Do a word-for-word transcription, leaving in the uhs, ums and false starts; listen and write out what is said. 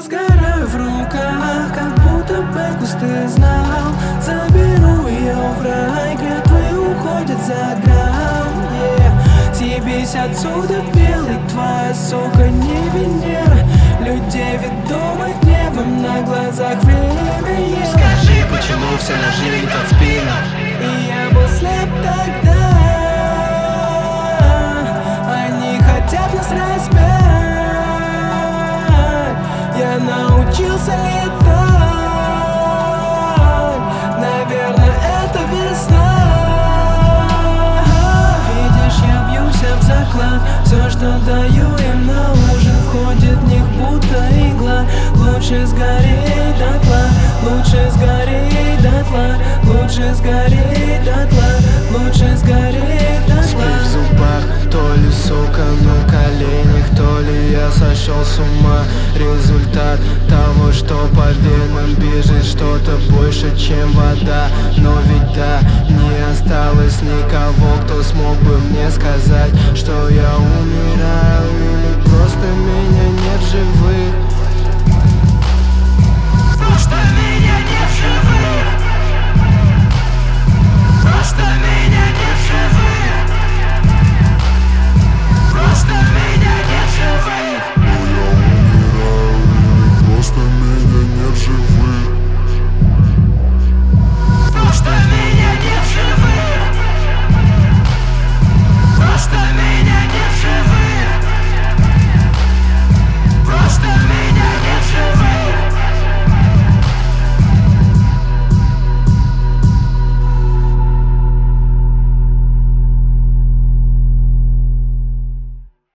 сгораю в руках, как будто бы кусты знал. Заберу ее в рай, клятвы уходят за грань, yeah. Съебись отсюда, белый, твоя сука не Венера. Людей ведомых гневом на глазах время есть. Скажи, почему все ножи летят в спину? И я был слеп тогда. Они хотят нас распять. Я научился летать. Наверное, это весна. Видишь, я бьюсь об заклад. Все, что даю им на ужин, входит в них будто игла. Лучше сгореть дотла, лучше сгореть дотла, лучше сгореть дотла, лучше сгореть дотла. Спирт в зубах, то ли сука на коленях, то ли я сошел с ума. Результат того, что по венам бежит что-то больше, чем вода. Но ведь да, не осталось никого, кто смог бы мне сказать, что я умираю.